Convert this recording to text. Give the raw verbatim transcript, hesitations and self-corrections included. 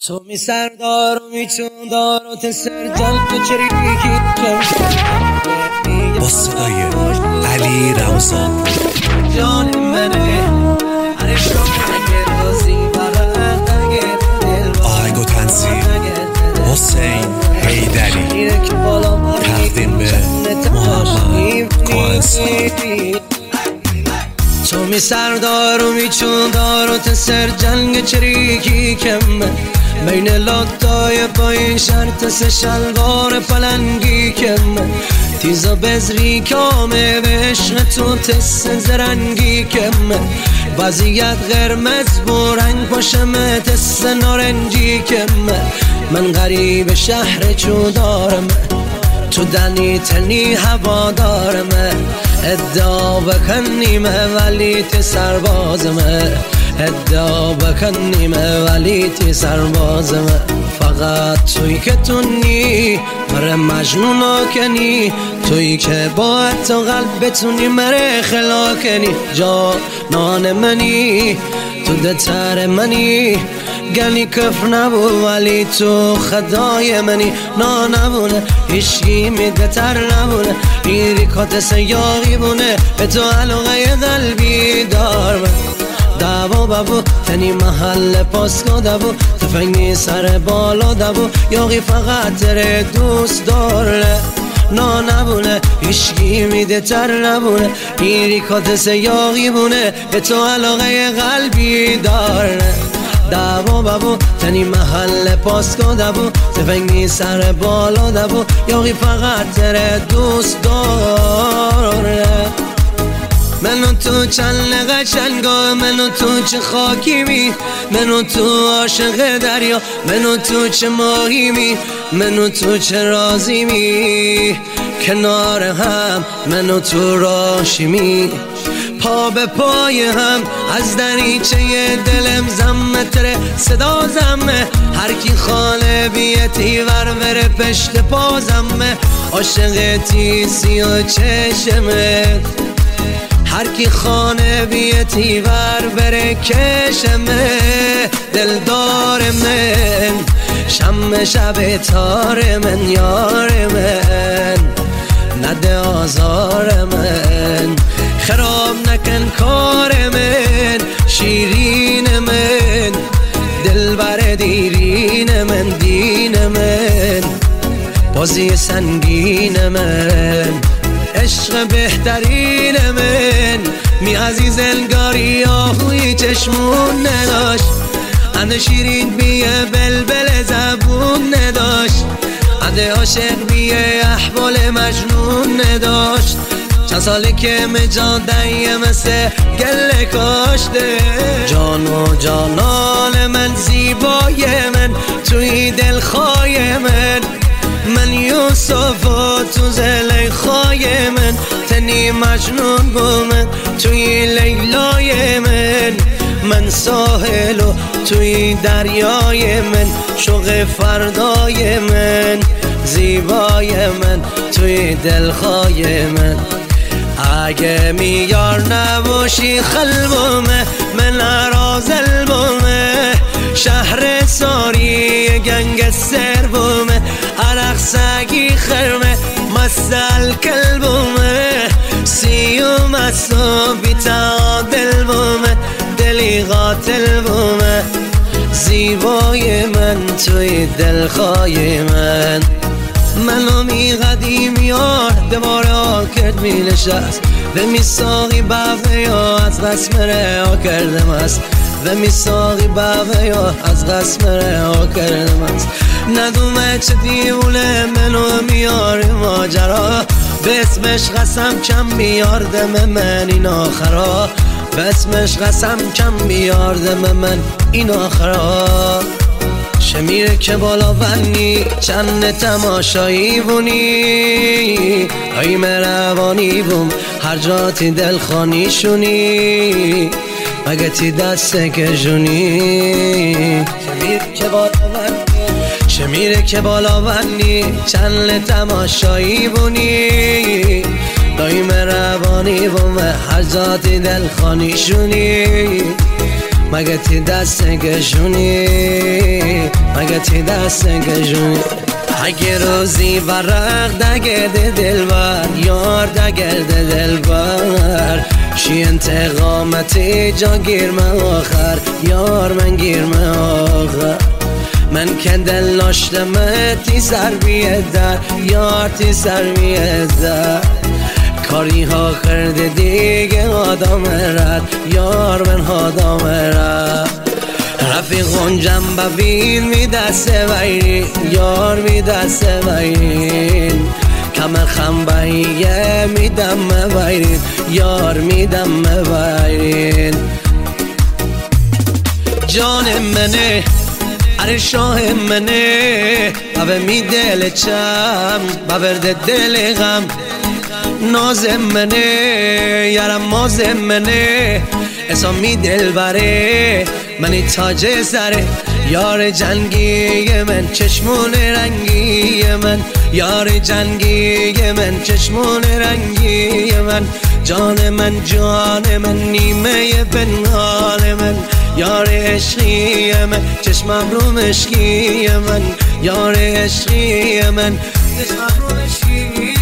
تو می سردار و می چوندار و تسر جلد چریکی با صدای علی رمضان جان منه آهنگ و تنظیم حسین حیدری، تقدیم به محمد کوهنسان. تو می سردار و می چوندار و تسر جنگ چریکی کمه بین لاتای پایین شرط سه شلوار پلنگی کمه تیزا بزری کامه به عشق تو تس زرنگی کمه وضعیت قرمز برنگ پاشمه تس نارنجی کمه من غریب شهر چو دارم تو دنی تنی هوا دارم ادعا بکنیمه ولی تی سربازمه ادعا بکنیمه ولی تی سربازمه فقط توی که تونی مره مجنون کنی توی که با تو قلب بتونی مره خلا کنی جانان منی تو دتر منی گلی کف نبو ولی تو خدای منی نا نبونه هیچی میده تر نبونه این ریکات سیاقی بونه به تو علاقه قلبی دار من دعوا ببو تنی محل پاسکا دبو تفنگی سر بالا دبو یاقی فقط تره دوست داره نا نبونه هیچی میده تر نبونه این ریکات سیاقی بونه به تو علاقه قلبی داره دعوا ببو تنی محل پاسکا دبو تفنگی سر بالا دبو یاقی فقط تره دوست داره منو تو چند قشنگا منو تو چه خاکی می منو تو عاشق دریا منو تو چه ماهی می منو تو چه رازی می کنار هم منو تو راشی می پا به پای هم از دریچه دلم زمه تره صدا زمه هر کی خاله بیتی ور بره پشت پا زمه عاشق تیسی و چشمه هر کی خانه بیتی ور بره کشمه دلدار من شم شب تار من یار من نده آزار من خراب نکن کار من شیرین من دلبر دیرین من دین من بازی سنگین من عشق بهترین من می عزیز انگاری آهوی چشمون نداشت انده شیرین بیه بلبل زبون نداشت انده عاشق بیه احوال مجنون نداشت چند سالی که مجادهی مثل گله کاشته جان و جانان من زیبای من توی دلخواه من من یوسف و تو زلیخای من تنی مجنون بو من توی لیلای من من ساحل و توی دریای من شوق فردای من زیبای من توی دلخوای من اگه میار نباشی خلبومه من ارازل بومه شهر ساری گنگ سر بومه عرق سگی خرمه مسل کلبومه سیوم اصو بیتعادل بومه دلی قاتل بومه زیبای من توی دلخواه من منو می قدیم یار دوباره آکرد می نشست و می ساقی بفه یا از قسم رها کردم است و می ساقی بفه یا از قسم رها کردم است ندومه چه دیونه منو میاره ماجرا به اسمش قسم کم بیاردم من این آخرا به اسمش قسم کم بیاردم من این آخرا شمیره که بالا ونی چند تماشایی بونی آی مروانی بوم هر جاتی دلخانی شونی مگه تی دسته که جونی شمیره که بالا ونی شمیره که بالا ونی چند تماشایی بونی آی مروانی بوم هر جاتی دلخانی شونی مگه تی دست گشونی مگه تی دست کشون اگه روزی ورق دگرده دلبر یار دگرده دلبر شی انتقامتی جا گیرمه آخر یار من گیرمه آخر من که دل ناشتمه تی سر بیدر یار تی سر بیدر کاری ها کرده دیگه آدم رد یار من آدم رد رفیقون جنب ببین می دست ویرین یار می دست ویرین کمر خم بایه می دم ویرین یار می دم ویرین جان منه اره شاه منه بابه می دل چم ببرده دل غم ناز منه یارم ماز منه اسامی دل بره منی تاج سره یار جنگی من چشمون رنگی من یار جنگی من چشمون رنگی من جان من جان من نیمه پنهان من یار عشقی من چشمم رو مشکی من یار عشقی من چشمم رو مشکی